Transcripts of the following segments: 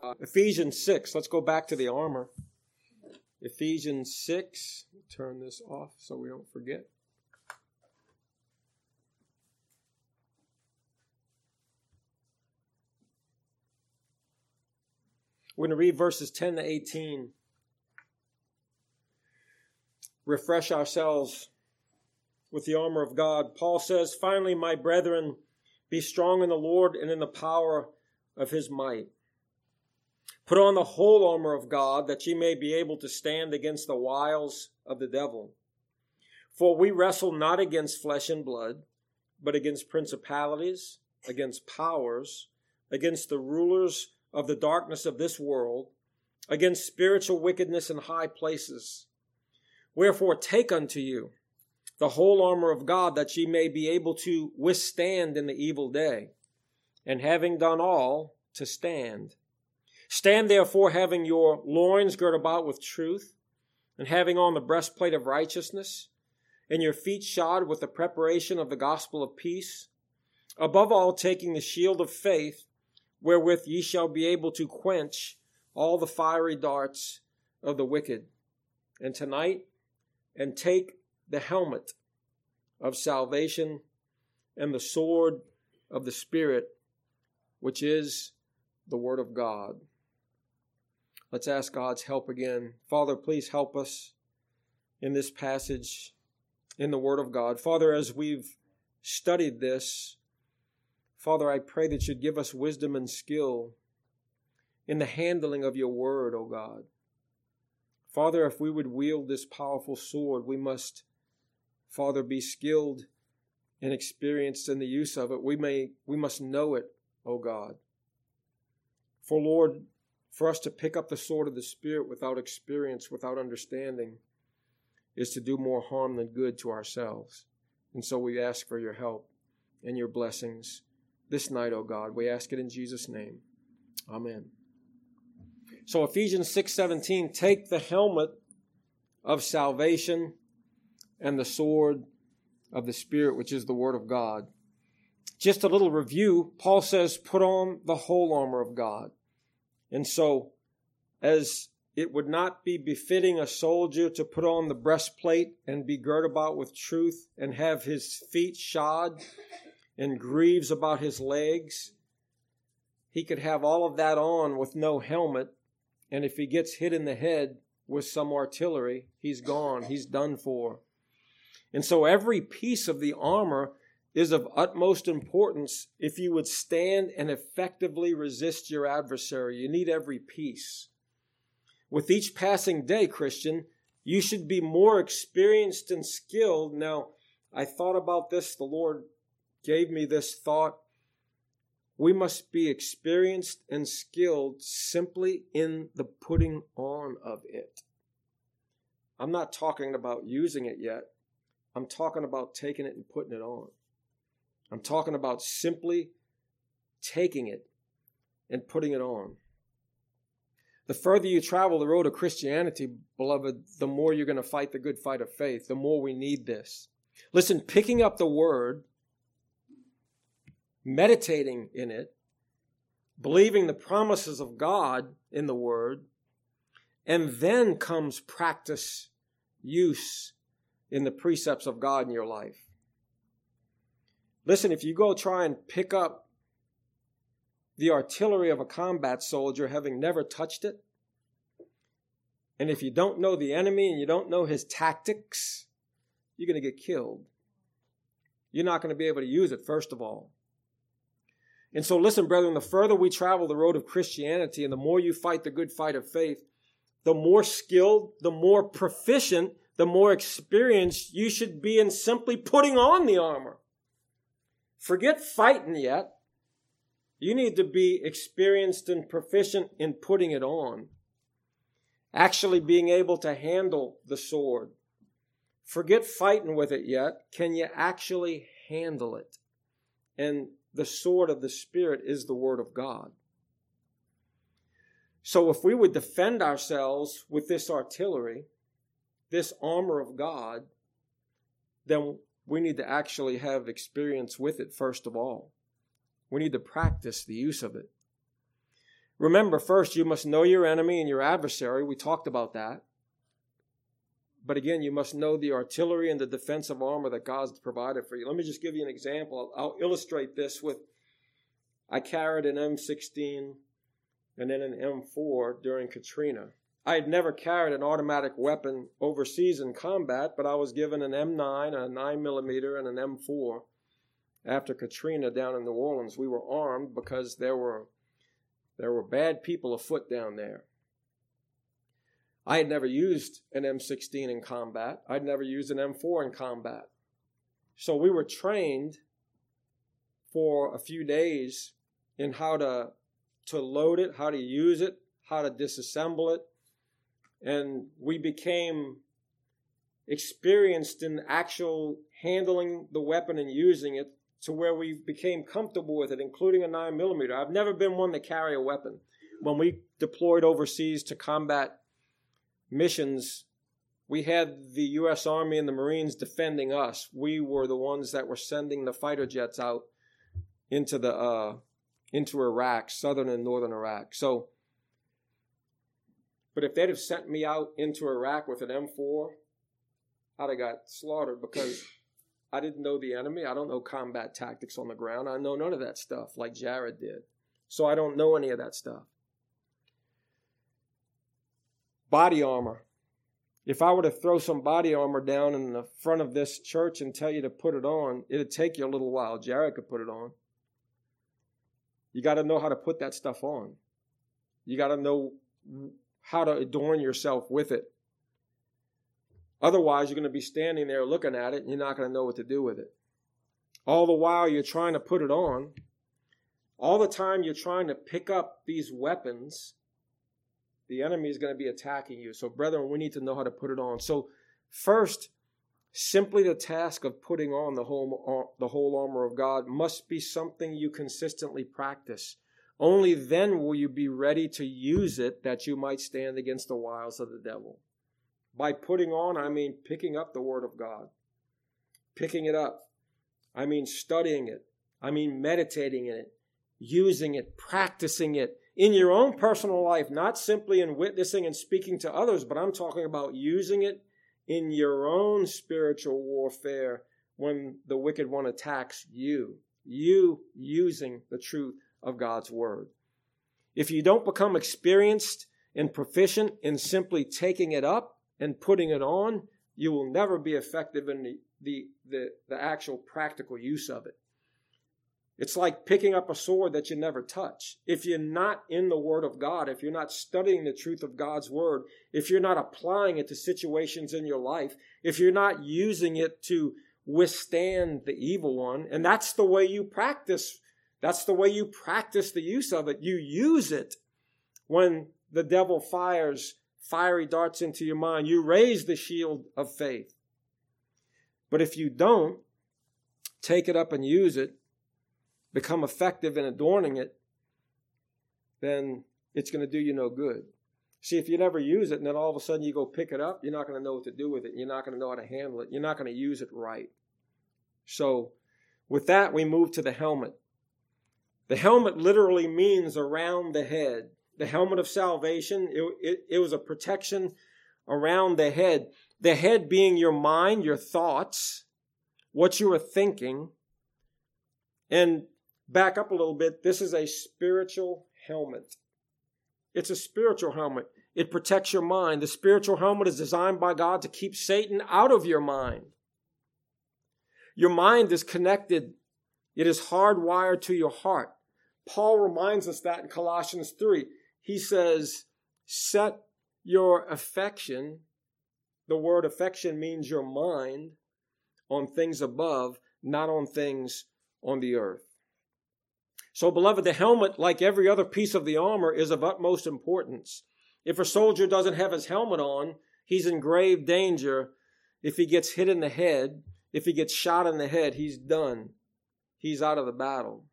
Ephesians 6. Let's go back to the armor. Ephesians 6. Turn this off so we don't forget. We're going to read verses 10 to 18. Refresh ourselves with the armor of God. Paul says, "Finally, my brethren, be strong in the Lord and in the power of his might. Put on the whole armor of God, that ye may be able to stand against the wiles of the devil. For we wrestle not against flesh and blood, but against principalities, against powers, against the rulers of the darkness of this world, against spiritual wickedness in high places. Wherefore take unto you the whole armor of God, that ye may be able to withstand in the evil day, and having done all, to stand. Stand therefore, having your loins girt about with truth, and having on the breastplate of righteousness, and your feet shod with the preparation of the gospel of peace. Above all, taking the shield of faith, wherewith ye shall be able to quench all the fiery darts of the wicked. And tonight, and take the helmet of salvation and the sword of the Spirit, which is the Word of God." Let's ask God's help again. Father, please help us in this passage in the Word of God. Father, as we've studied this, Father, I pray that you'd give us wisdom and skill in the handling of your Word, O God. Father, if we would wield this powerful sword, we must, Father, be skilled and experienced in the use of it. We must know it, O God. For Lord, for us to pick up the sword of the Spirit without experience, without understanding, is to do more harm than good to ourselves. And so we ask for your help and your blessings this night, O God. We ask it in Jesus' name. Amen. So Ephesians 6:17, take the helmet of salvation and the sword of the Spirit, which is the Word of God. Just a little review. Paul says, put on the whole armor of God. And so, as it would not be befitting a soldier to put on the breastplate and be girt about with truth and have his feet shod and greaves about his legs, he could have all of that on with no helmet. And if he gets hit in the head with some artillery, he's gone. He's done for. And so every piece of the armor is of utmost importance if you would stand and effectively resist your adversary. You need every piece. With each passing day, Christian, you should be more experienced and skilled. Now, I thought about this. The Lord gave me this thought. We must be experienced and skilled simply in the putting on of it. I'm not talking about using it yet. I'm talking about taking it and putting it on. I'm talking about simply taking it and putting it on. The further you travel the road of Christianity, beloved, the more you're going to fight the good fight of faith, the more we need this. Listen, picking up the Word, meditating in it, believing the promises of God in the Word, and then comes practice, use in the precepts of God in your life. Listen, if you go try and pick up the artillery of a combat soldier having never touched it, and if you don't know the enemy and you don't know his tactics, you're going to get killed. You're not going to be able to use it, first of all. And so listen, brethren, the further we travel the road of Christianity and the more you fight the good fight of faith, the more skilled, the more proficient, the more experienced you should be in simply putting on the armor. Forget fighting yet. You need to be experienced and proficient in putting it on. Actually being able to handle the sword. Forget fighting with it yet. Can you actually handle it? And the sword of the Spirit is the Word of God. So if we would defend ourselves with this artillery, this armor of God, then we need to actually have experience with it first of all. We need to practice the use of it. Remember, first, you must know your enemy and your adversary. We talked about that. But again, you must know the artillery and the defensive armor that God's provided for you. Let me just give you an example. I'll illustrate this with, I carried an M16 and then an M4 during Katrina. I had never carried an automatic weapon overseas in combat, but I was given an M9, a 9mm, and an M4 after Katrina down in New Orleans. We were armed because there were bad people afoot down there. I had never used an M16 in combat. I'd never used an M4 in combat. So we were trained for a few days in how to load it, how to use it, how to disassemble it. And we became experienced in actual handling the weapon and using it to where we became comfortable with it, including a 9mm. I've never been one to carry a weapon. When we deployed overseas to combat missions, we had the U.S. Army and the Marines defending us. We were the ones that were sending the fighter jets out into Iraq, southern and northern Iraq. But if they'd have sent me out into Iraq with an M4, I'd have got slaughtered because I didn't know the enemy. I don't know combat tactics on the ground. I know none of that stuff like Jared did. So I don't know any of that stuff. Body armor. If I were to throw some body armor down in the front of this church and tell you to put it on, it'd take you a little while. Jared could put it on. You got to know how to put that stuff on. You got to know how to adorn yourself with it. Otherwise, you're going to be standing there looking at it and you're not going to know what to do with it. All the while you're trying to put it on, all the time you're trying to pick up these weapons, the enemy is going to be attacking you. So, brethren, we need to know how to put it on. So, first, simply the task of putting on the whole armor of God must be something you consistently practice. Only then will you be ready to use it that you might stand against the wiles of the devil. By putting on, I mean picking up the Word of God. Picking it up. I mean studying it. I mean meditating in it. Using it. Practicing it. In your own personal life, not simply in witnessing and speaking to others, but I'm talking about using it in your own spiritual warfare when the wicked one attacks you. You using the truth of God's Word. If you don't become experienced and proficient in simply taking it up and putting it on, you will never be effective in the actual practical use of it. It's like picking up a sword that you never touch. If you're not in the Word of God, if you're not studying the truth of God's Word, if you're not applying it to situations in your life, if you're not using it to withstand the evil one, and that's the way you practice. That's the way you practice the use of it. You use it when the devil fires fiery darts into your mind. You raise the shield of faith. But if you don't take it up and use it, become effective in adorning it, then it's going to do you no good. See, if you never use it and then all of a sudden you go pick it up, you're not going to know what to do with it. You're not going to know how to handle it. You're not going to use it right. So with that, we move to the helmet. The helmet literally means around the head. The helmet of salvation, it was a protection around the head being your mind, your thoughts, what you are thinking. And back up a little bit, this is a spiritual helmet. It's a spiritual helmet. It protects your mind. The spiritual helmet is designed by God to keep Satan out of your mind. Your mind is connected. It is hardwired to your heart. Paul reminds us that in Colossians 3. He says, set your affection, the word affection means your mind, on things above, not on things on the earth. So, beloved, the helmet, like every other piece of the armor, is of utmost importance. If a soldier doesn't have his helmet on, he's in grave danger. If he gets hit in the head, if he gets shot in the head, he's done. He's out of the battle.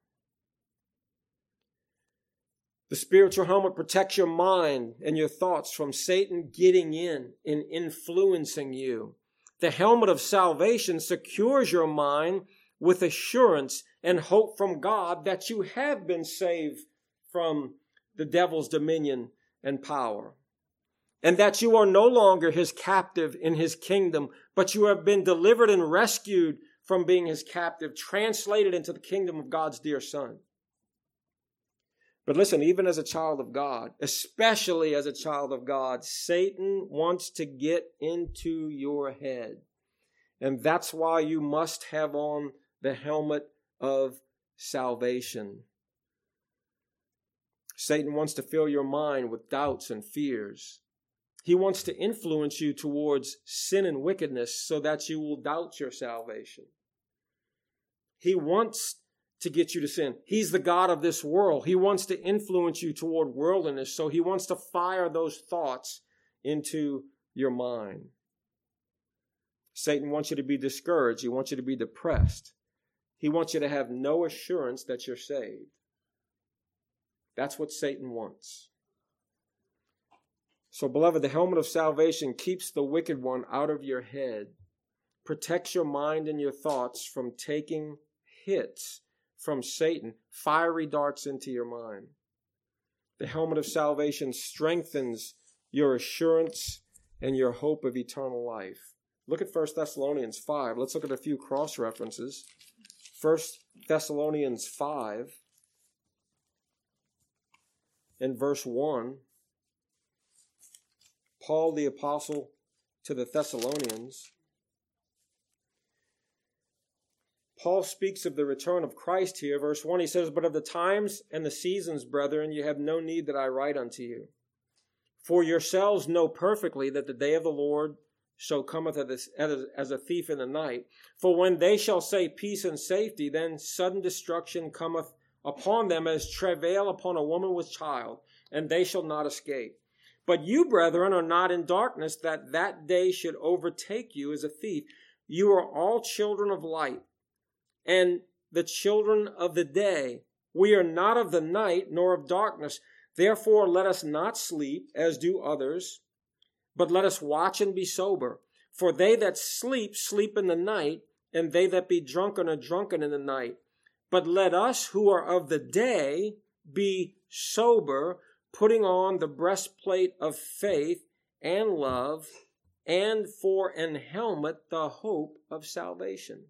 The spiritual helmet protects your mind and your thoughts from Satan getting in and influencing you. The helmet of salvation secures your mind with assurance and hope from God that you have been saved from the devil's dominion and power. And that you are no longer his captive in his kingdom, but you have been delivered and rescued from being his captive, translated into the kingdom of God's dear Son. But listen, even as a child of God, especially as a child of God, Satan wants to get into your head. And that's why you must have on the helmet of salvation. Satan wants to fill your mind with doubts and fears. He wants to influence you towards sin and wickedness so that you will doubt your salvation. He wants to get you to sin. He's the God of this world. He wants to influence you toward worldliness, so he wants to fire those thoughts into your mind. Satan wants you to be discouraged. He wants you to be depressed. He wants you to have no assurance that you're saved. That's what Satan wants. So, beloved, the helmet of salvation keeps the wicked one out of your head, protects your mind and your thoughts from taking hits from Satan, fiery darts into your mind. The helmet of salvation strengthens your assurance and your hope of eternal life. Look at 1 Thessalonians 5. Let's look at a few cross references. 1 Thessalonians 5 and verse 1. Paul the apostle to the Thessalonians. Paul speaks of the return of Christ here. Verse 1, he says, "But of the times and the seasons, brethren, you have no need that I write unto you. For yourselves know perfectly that the day of the Lord so cometh as a thief in the night. For when they shall say peace and safety, then sudden destruction cometh upon them as travail upon a woman with child, and they shall not escape. But you, brethren, are not in darkness, that that day should overtake you as a thief. You are all children of light, and the children of the day. We are not of the night, nor of darkness. Therefore let us not sleep, as do others, but let us watch and be sober. For they that sleep, sleep in the night, and they that be drunken are drunken in the night. But let us who are of the day be sober, putting on the breastplate of faith and love, and for an helmet the hope of salvation."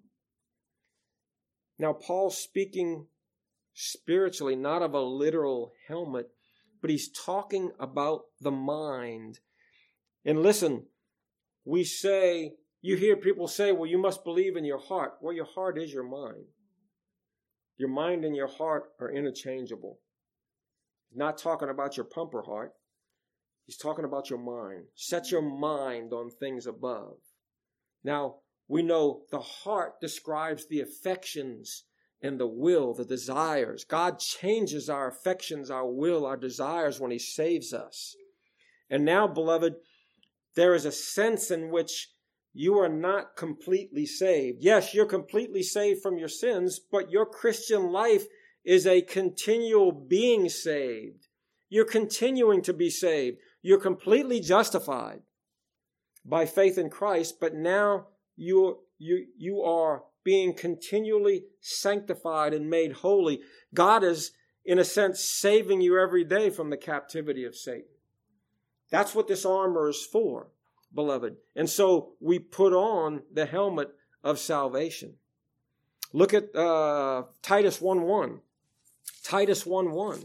Now, Paul's speaking spiritually, not of a literal helmet, but he's talking about the mind. And listen, you hear people say, well, you must believe in your heart. Well, your heart is your mind. Your mind and your heart are interchangeable. He's not talking about your pumper heart. He's talking about your mind. Set your mind on things above. Now, we know the heart describes the affections and the will, the desires. God changes our affections, our will, our desires when he saves us. And now, beloved, there is a sense in which you are not completely saved. Yes, you're completely saved from your sins, but your Christian life is a continual being saved. You're continuing to be saved. You're completely justified by faith in Christ, but now you are being continually sanctified and made holy. God is, in a sense, saving you every day from the captivity of Satan. That's what this armor is for, beloved. And so we put on the helmet of salvation. Look at Titus 1:1. Titus 1:1.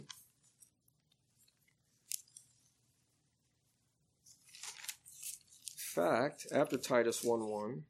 In fact, after Titus 1:1,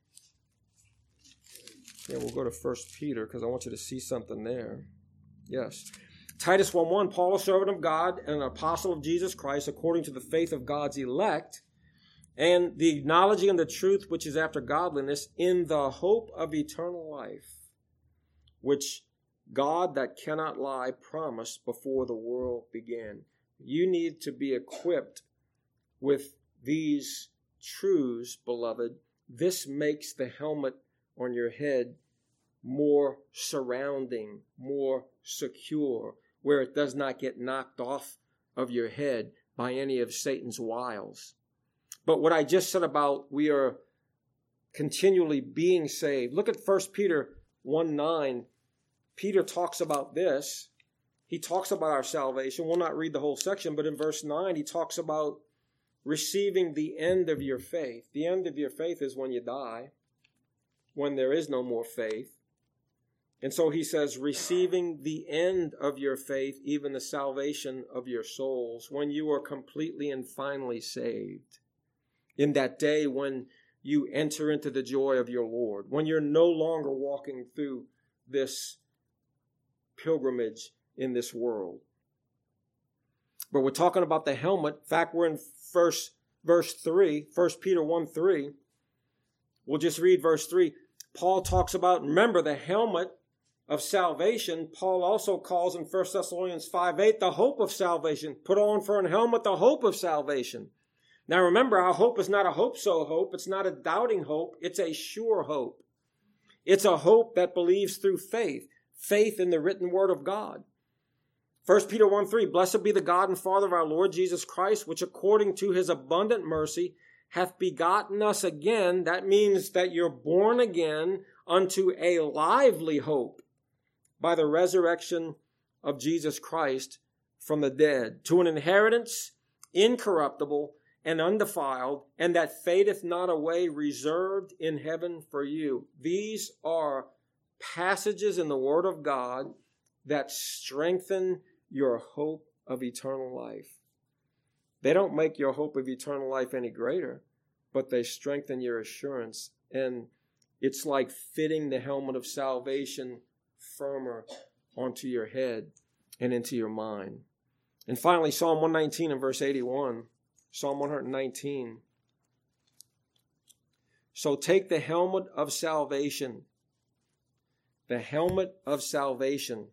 we'll go to 1 Peter because I want you to see something there. Yes. Titus 1:1, Paul, a servant of God and an apostle of Jesus Christ, according to the faith of God's elect, and the acknowledging of the truth which is after godliness, in the hope of eternal life, which God that cannot lie promised before the world began. You need to be equipped with these truths, beloved. This makes the helmet on your head more surrounding, more secure, where it does not get knocked off of your head by any of Satan's wiles. But what I just said about we are continually being saved. Look at 1 Peter 1:9. Peter talks about this. he talks about our salvation. We'll not read the whole section, but in verse 9, he talks about receiving the end of your faith. The end of your faith is when you die, when there is no more faith. And so he says, receiving the end of your faith, even the salvation of your souls, when you are completely and finally saved. In that day when you enter into the joy of your Lord, when you're no longer walking through this pilgrimage in this world. But we're talking about the helmet. In fact, we're in verse 3, 1 Peter 1:3. We'll just read verse 3. Paul talks about, remember, the helmet of salvation. Paul also calls in 1 Thessalonians 5:8 the hope of salvation. Put on for an helmet the hope of salvation. Now remember, our hope is not a hope-so hope. It's not a doubting hope. It's a sure hope. It's a hope that believes through faith. Faith in the written word of God. 1 Peter 1:3, blessed be the God and Father of our Lord Jesus Christ, which according to his abundant mercy hath begotten us again. That means that you're born again unto a lively hope by the resurrection of Jesus Christ from the dead, to an inheritance incorruptible and undefiled, and that fadeth not away, reserved in heaven for you. These are passages in the Word of God that strengthen your hope of eternal life. They don't make your hope of eternal life any greater, but they strengthen your assurance. And it's like fitting the helmet of salvation firmer onto your head and into your mind. And finally, Psalm 119 and verse 81. Psalm 119. So take the helmet of salvation. The helmet of salvation.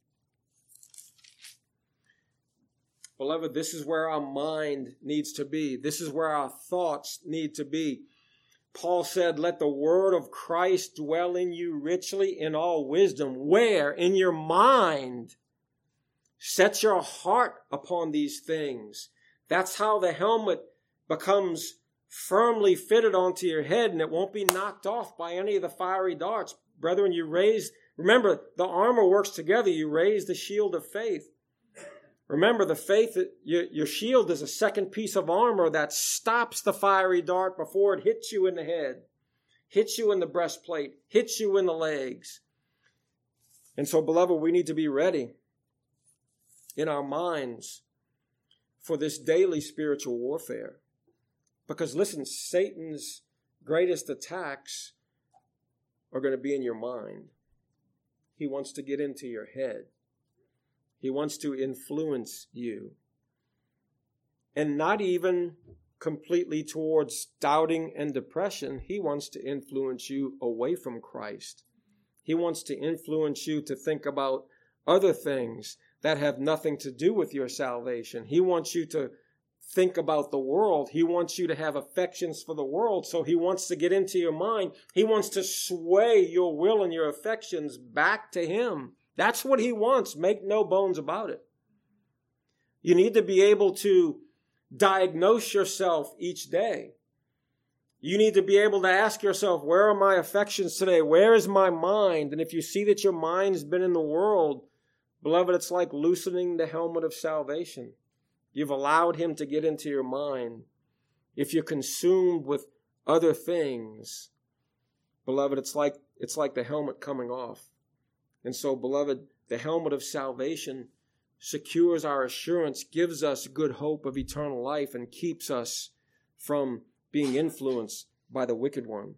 Beloved, this is where our mind needs to be. This is where our thoughts need to be. Paul said, let the word of Christ dwell in you richly in all wisdom. Where? In your mind. Set your heart upon these things. That's how the helmet becomes firmly fitted onto your head, and it won't be knocked off by any of the fiery darts. Brethren, remember, the armor works together. You raise the shield of faith. Remember, the faith, your shield is a second piece of armor that stops the fiery dart before it hits you in the head, hits you in the breastplate, hits you in the legs. And so, beloved, we need to be ready in our minds for this daily spiritual warfare. Because listen, Satan's greatest attacks are going to be in your mind. He wants to get into your head. He wants to influence you. And not even completely towards doubting and depression. He wants to influence you away from Christ. He wants to influence you to think about other things that have nothing to do with your salvation. He wants you to think about the world. He wants you to have affections for the world. So he wants to get into your mind. He wants to sway your will and your affections back to him. That's what he wants. Make no bones about it. You need to be able to diagnose yourself each day. You need to be able to ask yourself, where are my affections today? Where is my mind? And if you see that your mind's been in the world, beloved, it's like loosening the helmet of salvation. You've allowed him to get into your mind. If you're consumed with other things, beloved, it's like the helmet coming off. And so, beloved, the helmet of salvation secures our assurance, gives us good hope of eternal life, and keeps us from being influenced by the wicked one.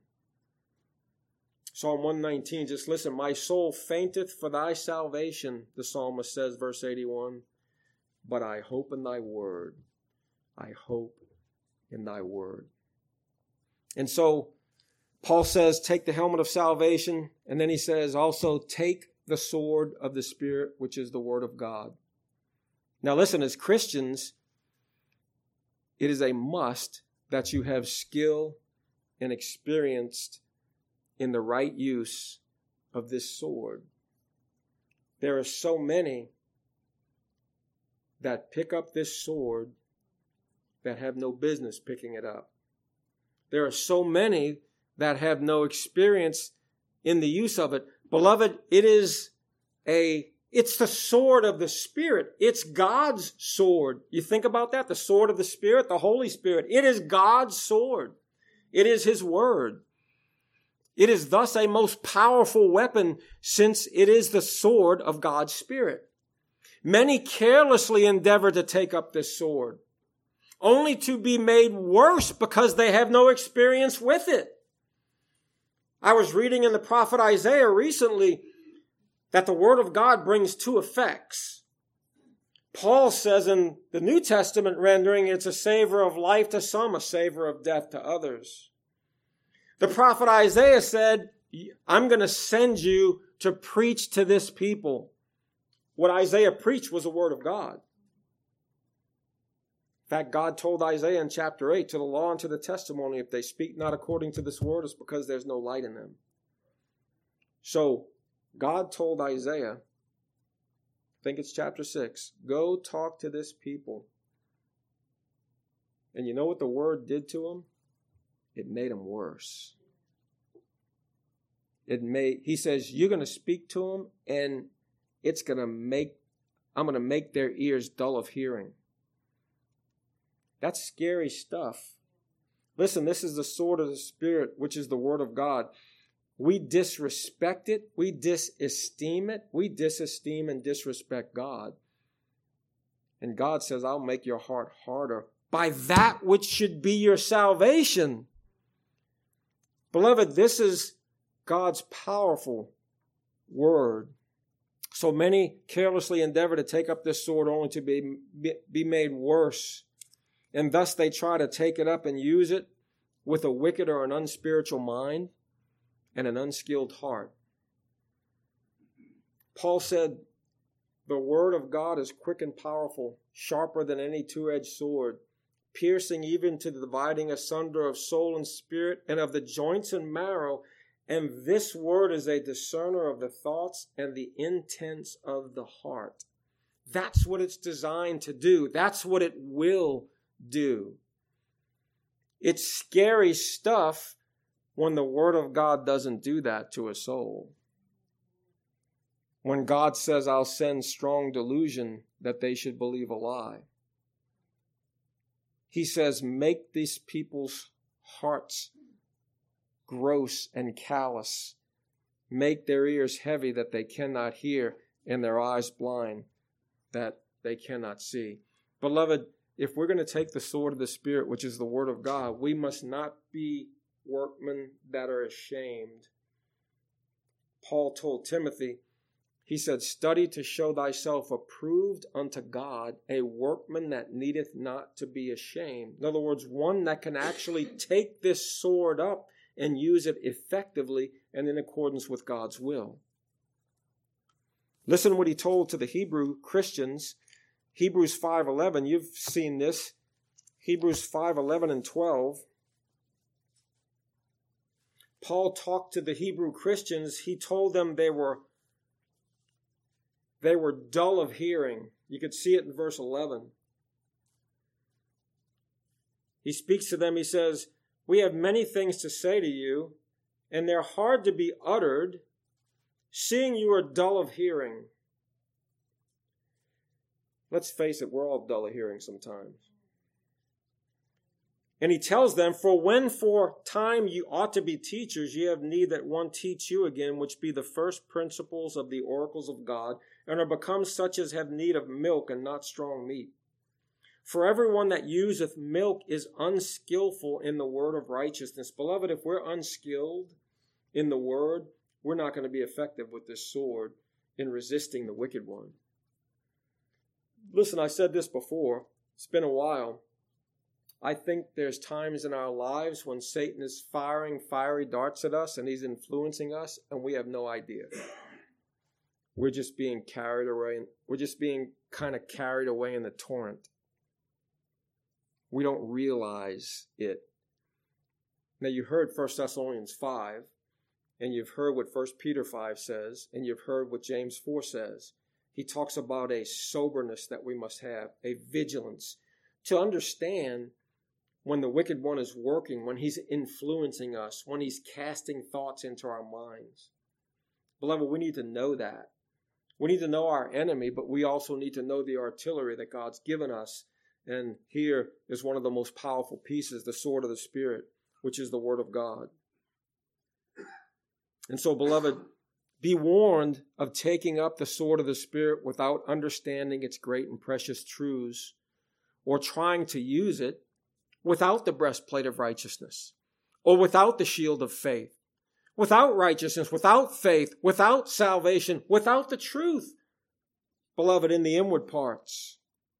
Psalm 119, just listen. My soul fainteth for thy salvation, the psalmist says, verse 81. But I hope in thy word. I hope in thy word. And so, Paul says, take the helmet of salvation. And then he says, also take the sword of the Spirit, which is the word of God. Now listen, as Christians, it is a must that you have skill and experience in the right use of this sword. There are so many that pick up this sword that have no business picking it up. There are so many that have no experience in the use of it. Beloved, it is a It's the sword of the Spirit. It's God's sword. You think about that? The sword of the Spirit, the Holy Spirit. It is God's sword. It is His word. It is thus a most powerful weapon since it is the sword of God's Spirit. Many carelessly endeavor to take up this sword, only to be made worse because they have no experience with it. I was reading in the prophet Isaiah recently that the word of God brings two effects. Paul says in the New Testament rendering, it's a savor of life to some, a savor of death to others. The prophet Isaiah said, I'm going to send you to preach to this people. What Isaiah preached was the word of God. In fact, God told Isaiah in chapter 8, to the law and to the testimony, if they speak not according to this word, it's because there's no light in them. So, God told Isaiah, I think it's chapter 6, go talk to this people. And you know what the word did to them? It made them worse. He says, you're going to speak to them and I'm going to make their ears dull of hearing. That's scary stuff. Listen, this is the sword of the Spirit, which is the word of God. We disrespect it. We disesteem it. We disesteem and disrespect God. And God says, I'll make your heart harder by that which should be your salvation. Beloved, this is God's powerful word. So many carelessly endeavor to take up this sword only to be made worse. And thus they try to take it up and use it with a wicked or an unspiritual mind and an unskilled heart. Paul said, the word of God is quick and powerful, sharper than any two-edged sword, piercing even to the dividing asunder of soul and spirit and of the joints and marrow. And this word is a discerner of the thoughts and the intents of the heart. That's what it's designed to do. That's what it will do. It's scary stuff when the word of God doesn't do that to a soul. When God says, I'll send strong delusion that they should believe a lie. He says, make these people's hearts gross and callous. Make their ears heavy that they cannot hear, and their eyes blind that they cannot see. Beloved, if we're going to take the sword of the Spirit, which is the word of God, we must not be workmen that are ashamed. Paul told Timothy, he said, study to show thyself approved unto God, a workman that needeth not to be ashamed. In other words, one that can actually take this sword up and use it effectively and in accordance with God's will. Listen what he told to the Hebrew Christians. Hebrews 5:11, you've seen this. Hebrews 5:11 and 12. Paul talked to the Hebrew Christians. He told them they were dull of hearing. You could see it in verse 11. He speaks to them. He says, we have many things to say to you, and they're hard to be uttered, seeing you are dull of hearing. Let's face it, we're all dull of hearing sometimes. And he tells them, for when for time you ought to be teachers, ye have need that one teach you again, which be the first principles of the oracles of God, and are become such as have need of milk and not strong meat. For everyone that useth milk is unskillful in the word of righteousness. Beloved, if we're unskilled in the word, we're not going to be effective with this sword in resisting the wicked one. Listen, I said this before. It's been a while. I think there's times in our lives when Satan is firing fiery darts at us and he's influencing us and we have no idea. We're just being carried away. We're just being kind of carried away in the torrent. We don't realize it. Now you heard 1 Thessalonians 5, and you've heard what 1 Peter 5 says, and you've heard what James 4 says. He talks about a soberness that we must have, a vigilance, to understand when the wicked one is working, when he's influencing us, when he's casting thoughts into our minds. Beloved, we need to know that. We need to know our enemy, but we also need to know the artillery that God's given us. And here is one of the most powerful pieces, the sword of the Spirit, which is the Word of God. And so, beloved, be warned of taking up the sword of the Spirit without understanding its great and precious truths, or trying to use it without the breastplate of righteousness, or without the shield of faith, without righteousness, without faith, without salvation, without the truth, beloved, in the inward parts.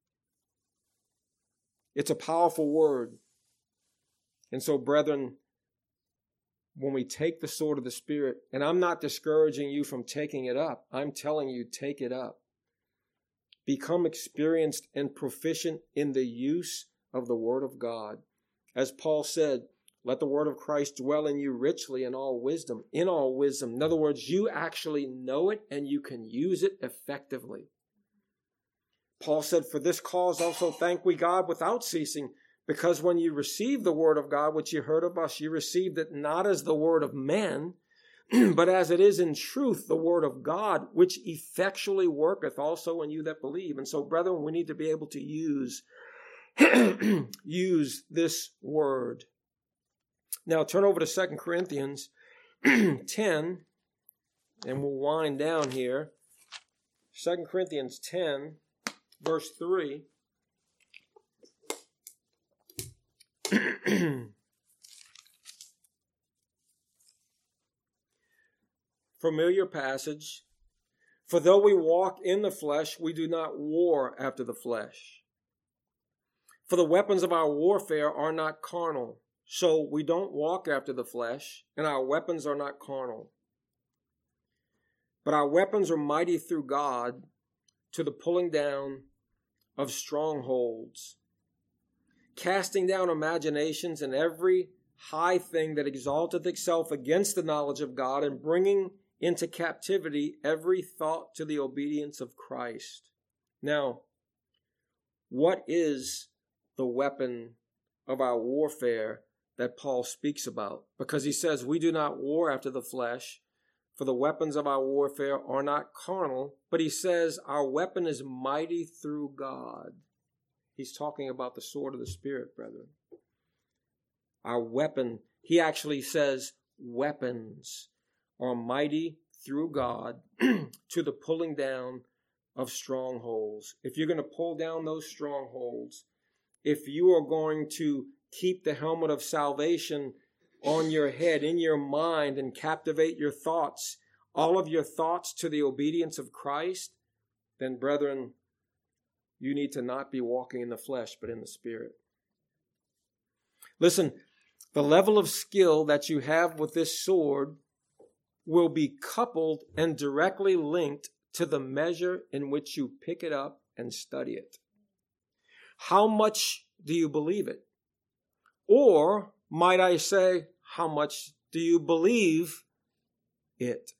It's a powerful word. And so, brethren, when we take the sword of the Spirit, and I'm not discouraging you from taking it up, I'm telling you, take it up. Become experienced and proficient in the use of the Word of God. As Paul said, let the word of Christ dwell in you richly in all wisdom. In all wisdom. In other words, you actually know it and you can use it effectively. Paul said, for this cause also thank we God without ceasing, because when you received the word of God, which you heard of us, you received it not as the word of men, but as it is in truth the word of God, which effectually worketh also in you that believe. And so, brethren, we need to be able to use this word. Now turn over to 2 Corinthians 10, and we'll wind down here. 2 Corinthians 10, verse 3. Familiar passage. For though we walk in the flesh, we do not war after the flesh. For the weapons of our warfare are not carnal. So we don't walk after the flesh, and our weapons are not carnal. But our weapons are mighty through God to the pulling down of strongholds, casting down imaginations and every high thing that exalteth itself against the knowledge of God, and bringing into captivity every thought to the obedience of Christ. Now, what is the weapon of our warfare that Paul speaks about? Because he says we do not war after the flesh, for the weapons of our warfare are not carnal, but he says our weapon is mighty through God. He's talking about the sword of the Spirit, brethren. Our weapon, he actually says weapons are mighty through God to the pulling down of strongholds. If you're going to pull down those strongholds, if you are going to keep the helmet of salvation on your head, in your mind, and captivate your thoughts, all of your thoughts to the obedience of Christ, then, brethren, you need to not be walking in the flesh, but in the Spirit. Listen, the level of skill that you have with this sword will be coupled and directly linked to the measure in which you pick it up and study it. How much do you believe it? Or, might I say, how much do you believe it?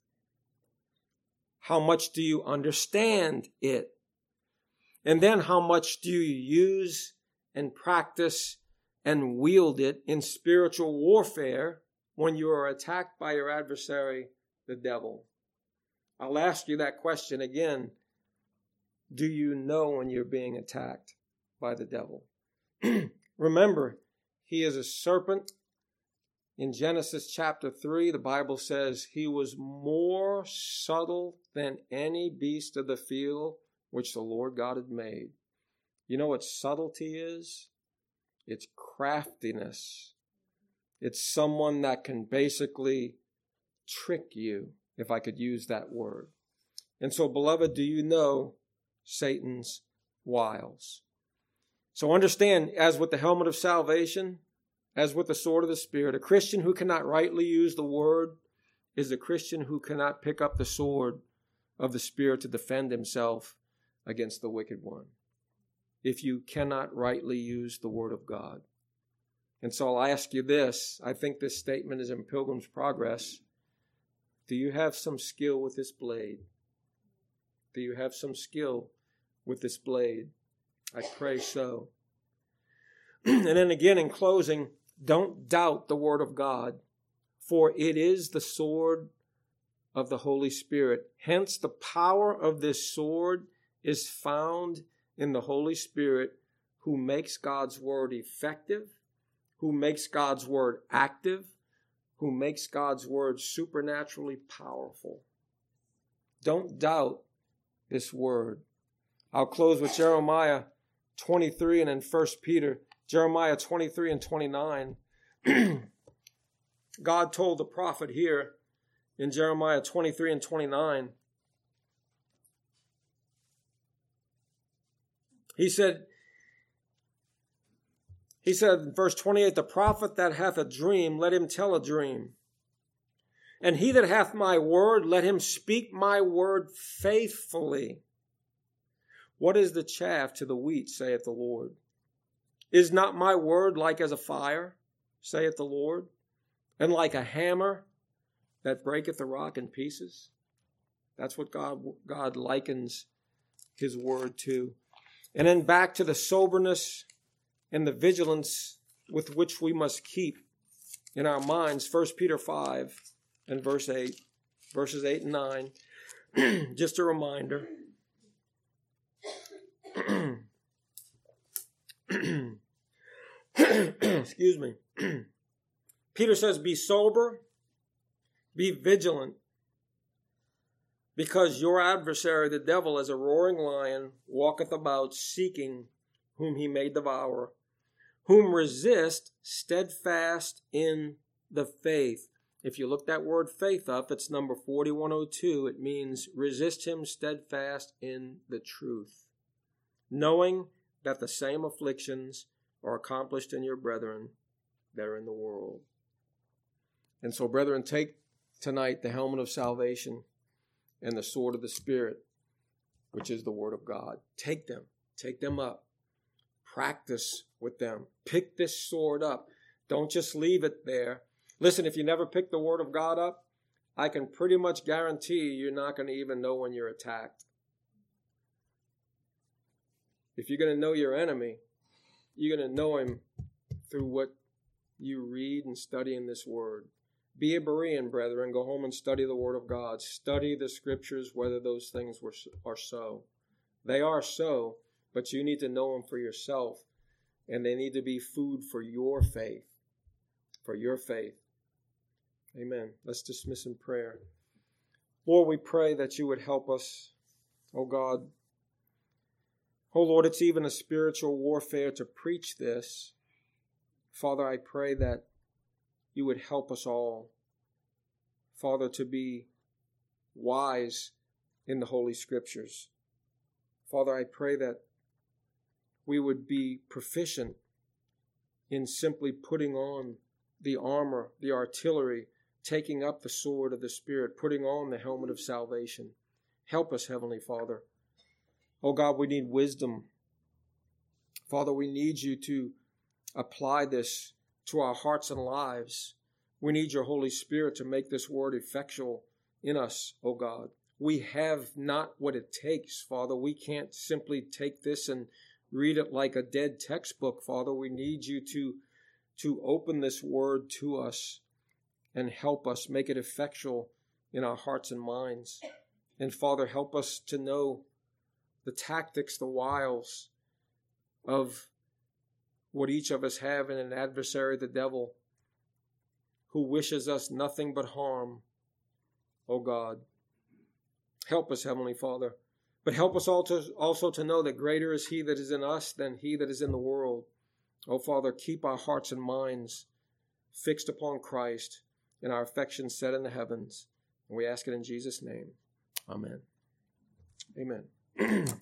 How much do you understand it? And then how much do you use and practice and wield it in spiritual warfare when you are attacked by your adversary, the devil? I'll ask you that question again. Do you know when you're being attacked by the devil? Remember, he is a serpent. In Genesis chapter 3, the Bible says he was more subtle than any beast of the field which the Lord God had made. You know what subtlety is? It's craftiness. It's someone that can basically trick you, if I could use that word. And so, beloved, do you know Satan's wiles? So understand, as with the helmet of salvation, as with the sword of the Spirit, a Christian who cannot rightly use the word is a Christian who cannot pick up the sword of the Spirit to defend himself against the wicked one, if you cannot rightly use the word of God. And so I'll ask you this. I think this statement is in Pilgrim's Progress. Do you have some skill with this blade? Do you have some skill with this blade? I pray so. And then again, in closing, don't doubt the word of God, for it is the sword of the Holy Spirit. Hence, the power of this sword is found in the Holy Spirit, who makes God's word effective, who makes God's word active, who makes God's word supernaturally powerful. Don't doubt this word. I'll close with Jeremiah 23 and then 1 Peter. Jeremiah 23 and 29. God told the prophet here in Jeremiah 23 and 29, He said in verse 28, the prophet that hath a dream, let him tell a dream. And he that hath my word, let him speak my word faithfully. What is the chaff to the wheat, saith the Lord? Is not my word like as a fire, saith the Lord, and like a hammer that breaketh the rock in pieces? That's what God likens his word to. And then back to the soberness and the vigilance with which we must keep in our minds. 1 Peter 5 and verses 8 and 9. Just a reminder. Excuse me. Peter says, be sober, be vigilant, because your adversary, the devil, as a roaring lion, walketh about seeking whom he may devour, whom resist steadfast in the faith. If you look that word faith up, it's number 4102. It means resist him steadfast in the truth, knowing that the same afflictions are accomplished in your brethren that are in the world. And so, brethren, take tonight the helmet of salvation and the sword of the Spirit, which is the word of God. Take them up. Practice with them. Pick this sword up. Don't just leave it there. Listen, if you never pick the word of God up, I can pretty much guarantee you're not going to even know when you're attacked. If you're going to know your enemy, you're going to know him through what you read and study in this word. Be a Berean, brethren. Go home and study the word of God. Study the scriptures, whether those things are so. They are so, but you need to know them for yourself, and they need to be food for your faith. For your faith. Amen. Let's dismiss in prayer. Lord, we pray that you would help us, oh God. Oh Lord, it's even a spiritual warfare to preach this. Father, I pray that you would help us all, Father, to be wise in the Holy Scriptures. Father, I pray that we would be proficient in simply putting on the armor, the artillery, taking up the sword of the Spirit, putting on the helmet of salvation. Help us, Heavenly Father. Oh God, we need wisdom. Father, we need you to apply this to our hearts and lives. We need your Holy Spirit to make this word effectual in us, oh God. We have not what it takes, Father. We can't simply take this and read it like a dead textbook, Father. We need you to open this word to us and help us make it effectual in our hearts and minds. And Father, help us to know the tactics, the wiles of what each of us have in an adversary, the devil, who wishes us nothing but harm. Oh God, help us, Heavenly Father. But help us also to know that greater is he that is in us than he that is in the world. Oh Father, keep our hearts and minds fixed upon Christ and our affections set in the heavens. And we ask it in Jesus' name. Amen. Amen.